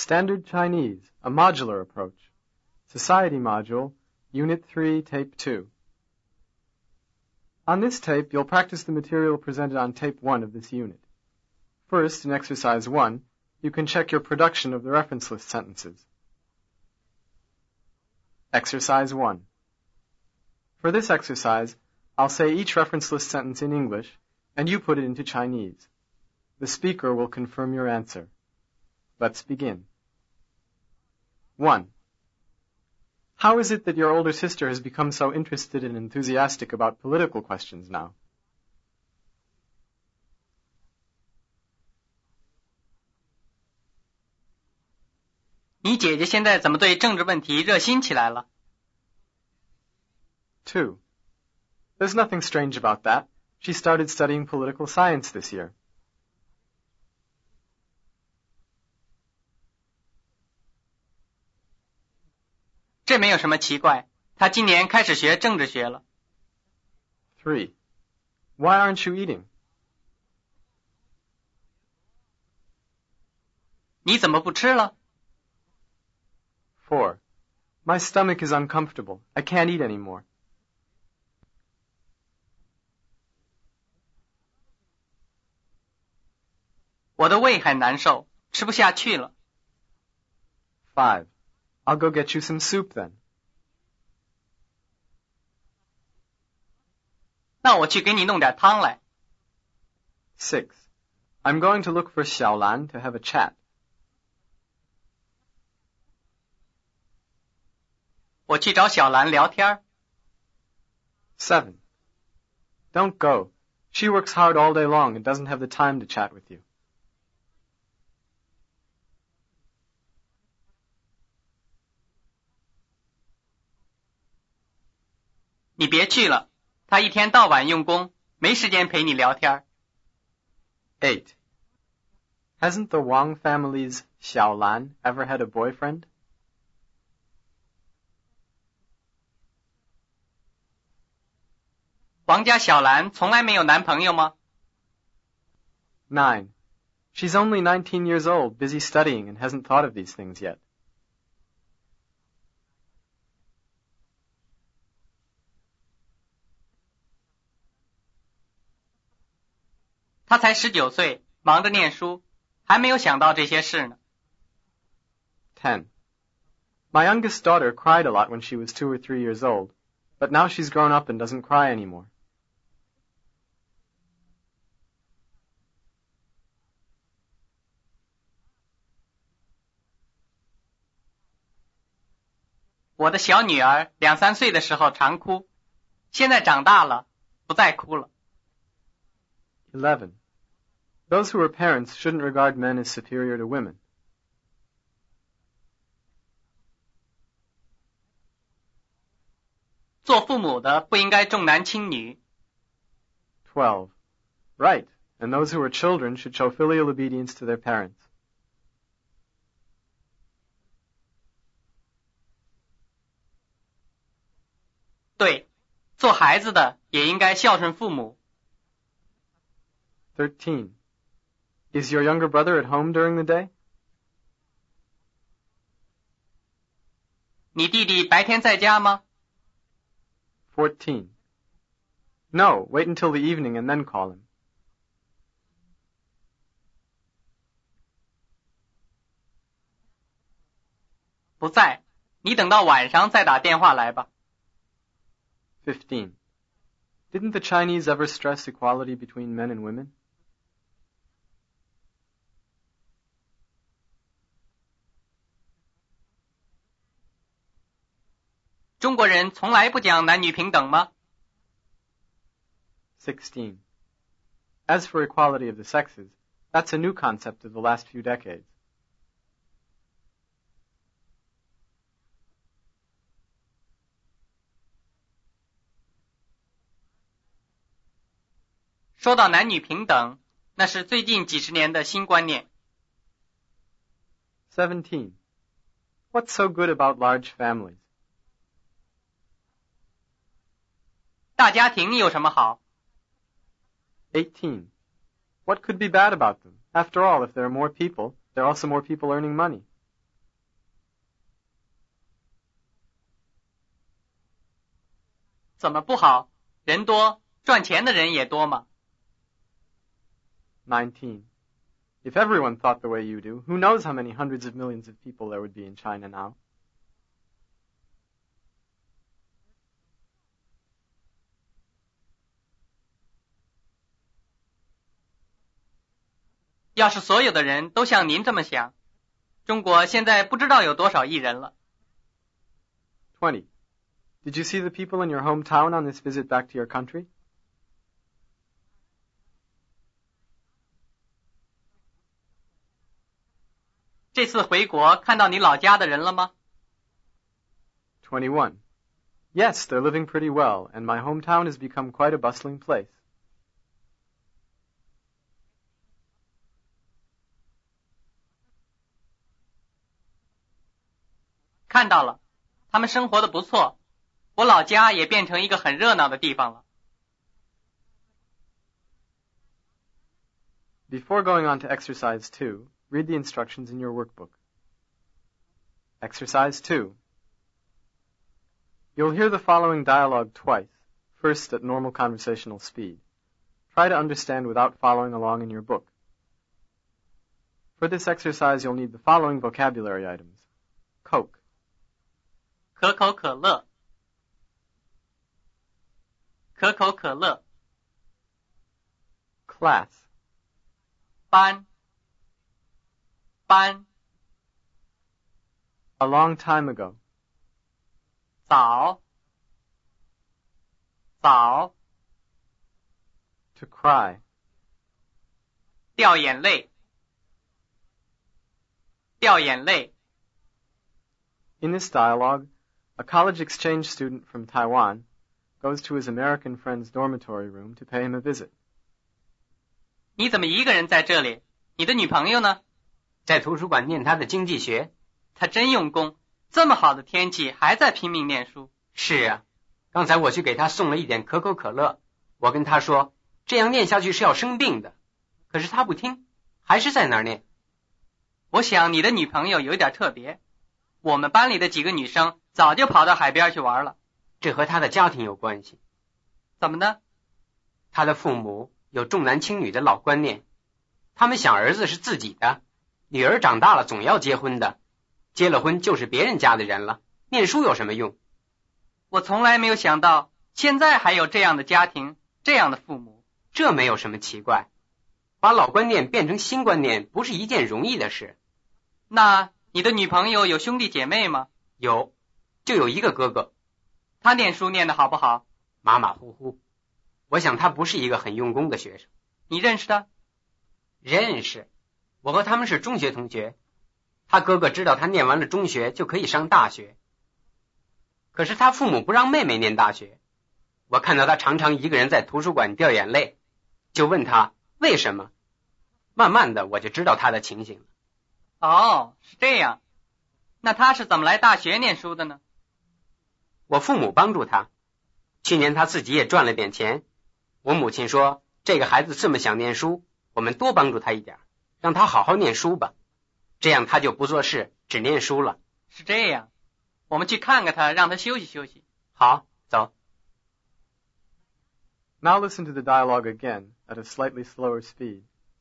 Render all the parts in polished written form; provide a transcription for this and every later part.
Standard Chinese, a modular approach. Society module, Unit 3, Tape 2. On this tape, you'll practice the material presented on Tape 1 of this unit. First, in Exercise 1, you can check your production of the reference list sentences. Exercise 1. For this exercise, I'll say each reference list sentence in English, and you put it into Chinese. The speaker will confirm your answer. Let's begin. 1. How is it that your older sister has become so interested and enthusiastic about political questions now? 你姐姐现在怎么对政治问题热心起来了？ 2. There's nothing strange about that. She started studying political science this year. 这没有什么奇怪，她今年开始学政治学了。 3. Why aren't you eating? 你怎么不吃了？ 4. My stomach is uncomfortable. I can't eat anymore. 我的胃很难受，吃不下去了。 5. I'll go get you some soup then. 那我去给你弄点汤来。 6. I'm going to look for Xiaolan to have a chat. 我去找小兰聊天。 7. Don't go. She works hard all day long and doesn't have the time to chat with you. 你别去了，她一天到晚用功，没时间陪你聊天。 8. Hasn't the Wang family's Xiaolan ever had a boyfriend? 王家小兰从来没有男朋友吗？ 9. She's only 19 years old, busy studying, and hasn't thought of these things yet. 她才19岁，忙着念书，还没有想到这些事呢。 10. My youngest daughter cried a lot when she was 2 or 3 years old, but now she's grown up and doesn't cry anymore. 我的小女儿2、3岁的时候常哭，现在长大了，不再哭了。 11. Those who are parents shouldn't regard men as superior to women. 做父母的不应该重男轻女。 12. Right, and those who are children should show filial obedience to their parents. 对，做孩子的也应该孝顺父母。 13. Is your younger brother at home during the day? 你弟弟白天在家吗？ 14. No, wait until the evening and then call him. 不在，你等到晚上再打电话来吧。 15. Didn't the Chinese ever stress equality between men and women? 中国人从来不讲男女平等吗？ 16. As for equality of the sexes, that's a new concept of the last few decades. 说到男女平等，那是最近几十年的新观念。 17. What's so good about large families? 大家庭有什么好？ 18. What could be bad about them? After all, if there are more people, there are also more people earning money. 怎么不好？人多，赚钱的人也多嘛。 19. If everyone thought the way you do, who knows how many hundreds of millions of people there would be in China now? 要是所有的人都像您这么想，中国现在不知道有多少亿人了。 20. Did you see the people in your hometown on this visit back to your country? 这次回国看到你老家的人了吗？ 21. Yes, they're living pretty well, and my hometown has become quite a bustling place. 看到了，他们生活的不错，我老家也变成一个很热闹的地方了。 Before going on to exercise 2, read the instructions in your workbook. Exercise 2. You'll hear the following dialogue twice, first at normal conversational speed. Try to understand without following along in your book. For this exercise, you'll need the following vocabulary items. Coke, 可口可乐，可口可乐， class, 班，班， a long time ago, 早，早， to cry, 掉眼泪，掉眼泪。 In this dialogue, a college exchange student from Taiwan goes to his American friend's dormitory room to pay him a visit. 你怎么一个人在这里？你的女朋友呢？ 在图书馆念他的经济学。 她真用功，这么好的天气还在拼命念书。 是啊，刚才我去给他送了一点可口可乐，我跟他说这样念下去是要生病的，可是他不听，还是在那儿念。 我想你的女朋友有点特别，我们班里的几个女生早就跑到海边去玩了。 这和他的家庭有关系。 怎么呢？ 他的父母有重男轻女的老观念，他们想儿子是自己的，女儿长大了总要结婚的，结了婚就是别人家的人了，念书有什么用？ 我从来没有想到现在还有这样的家庭，这样的父母。 这没有什么奇怪，把老观念变成新观念不是一件容易的事。 那你的女朋友有兄弟姐妹吗？ 有，就有一个哥哥。 他念书念得好不好？ 马马虎虎，我想他不是一个很用功的学生。 你认识他？ 认识，我和他们是中学同学。他哥哥知道他念完了中学就可以上大学，可是他父母不让妹妹念大学。我看到他常常一个人在图书馆掉眼泪，就问他为什么。慢慢的我就知道他的情形了。 哦，是这样。那他是怎么来大学念书的呢？ 我父母帮助他，去年他自己也赚了点钱。我母亲说这个孩子这么想念书，我们多帮助他一点，让他好好念书吧，这样他就不做事，只念书了。 是这样，我们去看看他，让他休息休息。 好，走。 Now listen to the dialogue again at a slightly slower speed.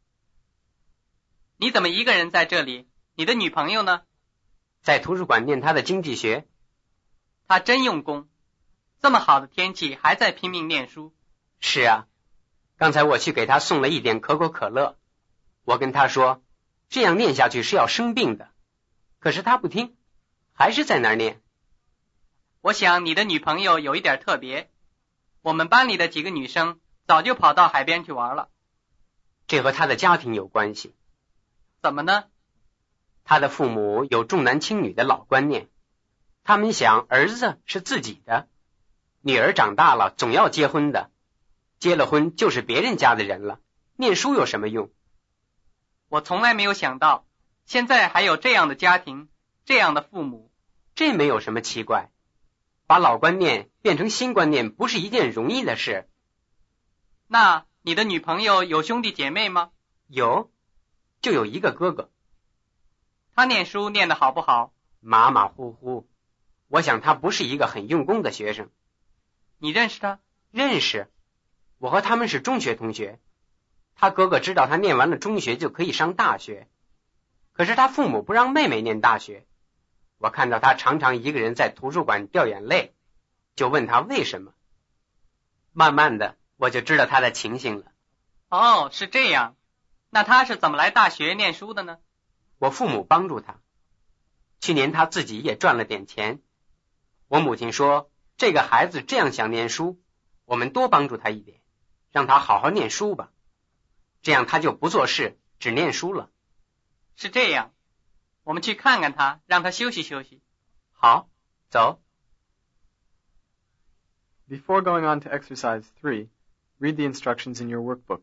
你怎么一个人在这里？你的女朋友呢？ 在图书馆念他的经济学。 她真用功，这么好的天气还在拼命念书。 是啊，刚才我去给他送了一点可口可乐，我跟他说这样念下去是要生病的，可是他不听，还是在那儿念。 我想你的女朋友有一点特别，我们班里的几个女生早就跑到海边去玩了。 这和他的家庭有关系。 怎么呢？ 他的父母有重男轻女的老观念，他们想儿子是自己的，女儿长大了总要结婚的，结了婚就是别人家的人了，念书有什么用？ 我从来没有想到现在还有这样的家庭，这样的父母。 这没有什么奇怪，把老观念变成新观念不是一件容易的事。 那你的女朋友有兄弟姐妹吗？ 有，就有一个哥哥。 他念书念得好不好？ 马马虎虎，我想他不是一个很用功的学生。 你认识他？ 认识，我和他们是中学同学。他哥哥知道他念完了中学就可以上大学，可是他父母不让妹妹念大学。我看到他常常一个人在图书馆掉眼泪，就问他为什么。慢慢的，我就知道他的情形了。 哦，是这样。那他是怎么来大学念书的呢？ 我父母帮助他。去年他自己也赚了点钱。我母亲说，这个孩子这样想念书，我们多帮助他一点，让他好好念书吧。这样他就不做事，只念书了。 是这样，我们去看看他，让他休息休息。 好，走。 Before going on to exercise 3, read the instructions in your workbook.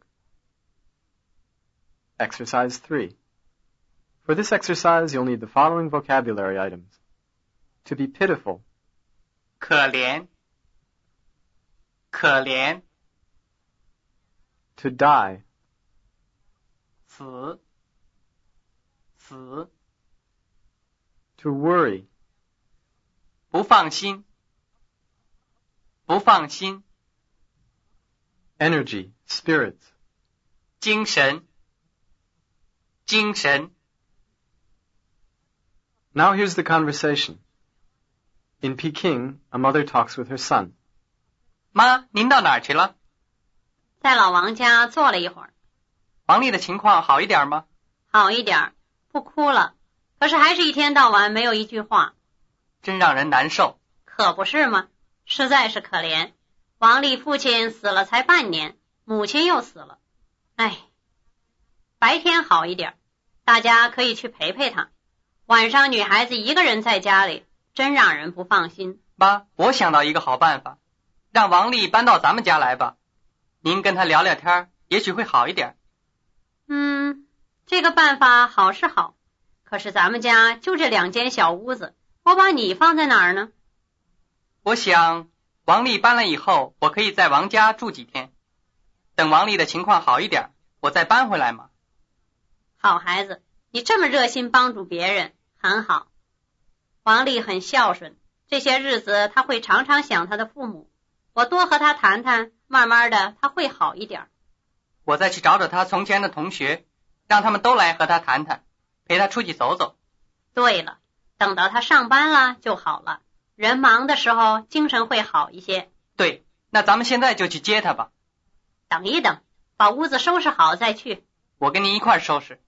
Exercise 3. For this exercise, you'll need the following vocabulary items. To be pitiful. 可怜，可怜。 To die. 死，死。 To worry. 不放心，不放心。 Energy, spirits. 精神，精神。 Now here's the conversation. In Peking, a mother talks with her son. 妈，您到哪儿去了？ 在老王家坐了一会儿。 王丽的情况好一点吗？ 好一点，不哭了，可是还是一天到晚没有一句话。 真让人难受。 可不是吗？实在是可怜。王丽父亲死了才半年，母亲又死了。哎，白天好一点，大家可以去陪陪她。晚上女孩子一个人在家里，真让人不放心。 妈，我想到一个好办法，让王丽搬到咱们家来吧。您跟她聊聊天，也许会好一点。 这个办法好是好，可是咱们家就这2间小屋子，我把你放在哪儿呢？ 我想王丽搬了以后，我可以在王家住几天，等王丽的情况好一点，我再搬回来嘛。 好孩子，你这么热心帮助别人，很好。王丽很孝顺，这些日子他会常常想他的父母，我多和他谈谈，慢慢的他会好一点。 我再去找找他从前的同学，让他们都来和他谈谈，陪他出去走走。 对了，等到他上班了就好了，人忙的时候精神会好一些。 对，那咱们现在就去接他吧。 等一等，把屋子收拾好再去。 我跟您一块收拾。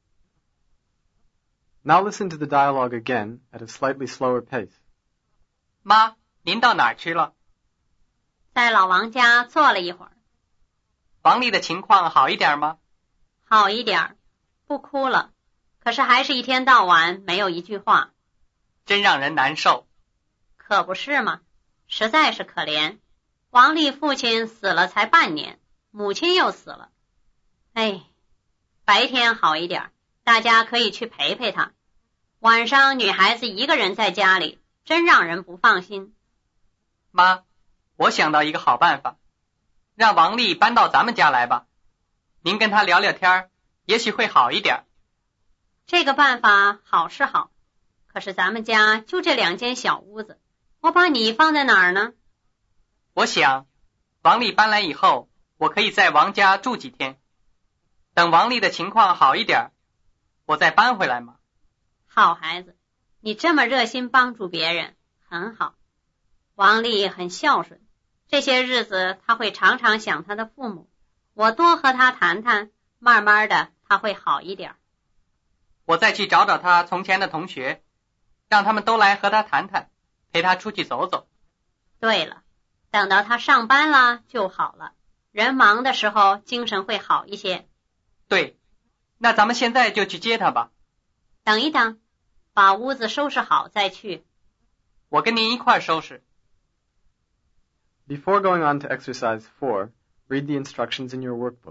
Now listen to the dialogue again at a slightly slower pace. 妈，您到哪儿去了？ 在老王家坐了一会儿。 王丽的情况好一点吗？ 好一点，不哭了，可是还是一天到晚没有一句话。 真让人难受。 可不是吗？实在是可怜。王丽父亲死了才半年，母亲又死了。哎，白天好一点，大家可以去陪陪她。晚上女孩子一个人在家里，真让人不放心。 妈，我想到一个好办法，让王丽搬到咱们家来吧。您跟她聊聊天，也许会好一点。 这个办法好是好，可是咱们家就这2间小屋子，我把你放在哪儿呢？ 我想，王丽搬来以后，我可以在王家住几天，等王丽的情况好一点，我再搬回来嘛。 好孩子，你这么热心帮助别人，很好。王丽很孝顺，这些日子他会常常想他的父母，我多和他谈谈，慢慢的他会好一点。 我再去找找他从前的同学，让他们都来和他谈谈，陪他出去走走。 对了，等到他上班了就好了，人忙的时候精神会好一些。 对，那咱们现在就去接他吧。 等一等，把屋子收拾好再去。 我跟您一块收拾。 Before going on to exercise 4, read the instructions in your workbook.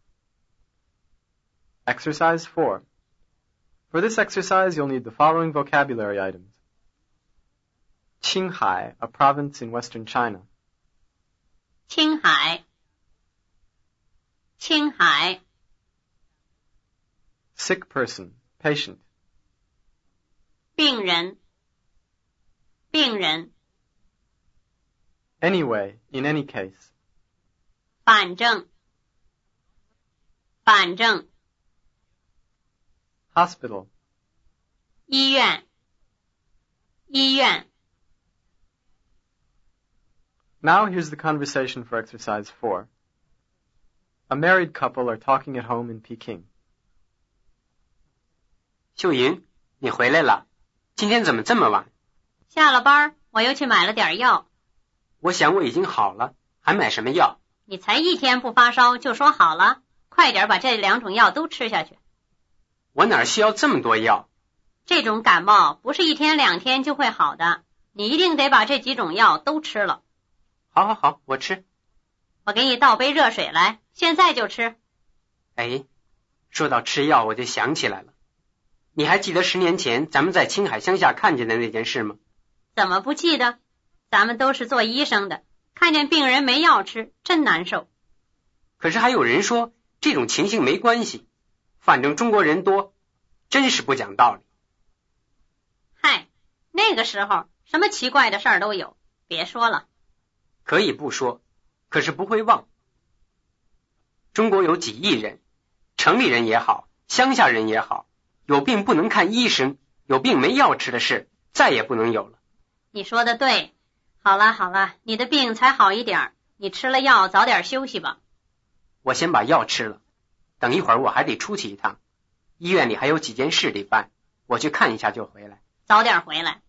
Exercise 4. For this exercise, you'll need the following vocabulary items. Qinghai, a province in western China. 青海，青海。 Sick person, patient. 病人，病人。 Anyway, in any case. 反正 Hospital. 医院 Now here's the conversation for exercise 4. A married couple are talking at home in Peking. 秀云，你回来了，今天怎么这么晚？ 下了班我又去买了点药。 我想我已经好了，还买什么药？ 你才1天不发烧就说好了，快点把这2种药都吃下去。 我哪需要这么多药？ 这种感冒不是1天2天就会好的，你一定得把这几种药都吃了。 好，我吃。 我给你倒杯热水来，现在就吃。 哎，说到吃药我就想起来了，你还记得10年前咱们在青海乡下看见的那件事吗？ 怎么不记得？咱们都是做医生的，看见病人没药吃，真难受。 可是还有人说这种情形没关系，反正中国人多，真是不讲道理。 嗨，那个时候什么奇怪的事儿都有，别说了。 可以不说，可是不会忘。中国有几亿人，城里人也好，乡下人也好，有病不能看医生，有病没药吃的事再也不能有了。 你说的对。好了，你的病才好一点，你吃了药早点休息吧。 我先把药吃了，等一会儿我还得出去一趟，医院里还有几件事得办，我去看一下就回来。 早点回来。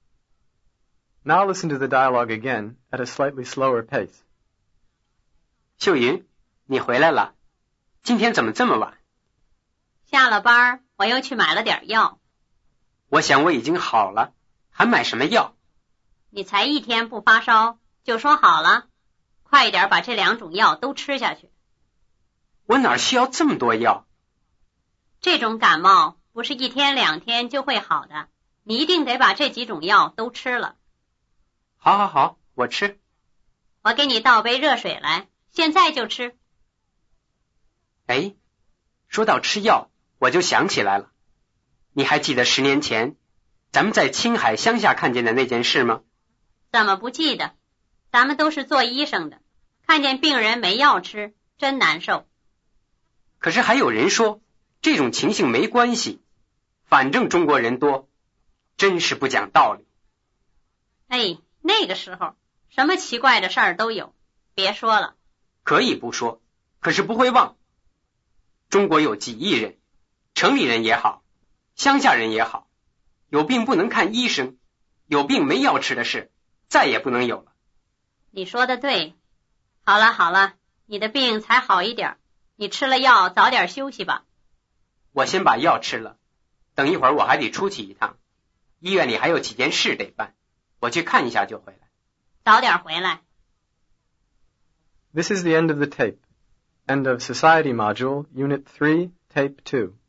Now listen to the dialogue again at a slightly slower pace. 秀云，你回来了，今天怎么这么晚？ 下了班我又去买了点药。 我想我已经好了，还买什么药？ 你才1天不发烧就说好了，快点把这2种药都吃下去。 我哪需要这么多药？ 这种感冒不是1天2天就会好的，你一定得把这几种药都吃了。 好，我吃。 我给你倒杯热水来，现在就吃。 哎，说到吃药，我就想起来了，你还记得10年前咱们在青海乡下看见的那件事吗？ 怎么不记得？咱们都是做医生的，看见病人没药吃，真难受。 可是还有人说这种情形没关系，反正中国人多，真是不讲道理。 哎，那个时候什么奇怪的事儿都有，别说了。 可以不说，可是不会忘。中国有几亿人，城里人也好，乡下人也好，有病不能看医生，有病没药吃的事再也不能有了。 你说的对。好了，你的病才好一点，你吃了药早点休息吧。 我先把药吃了，等一会儿我还得出去一趟，医院里还有几件事得办，我去看一下就回来。 早点回来。 This is the end of the tape. End of Society Module, Unit 3, Tape 2.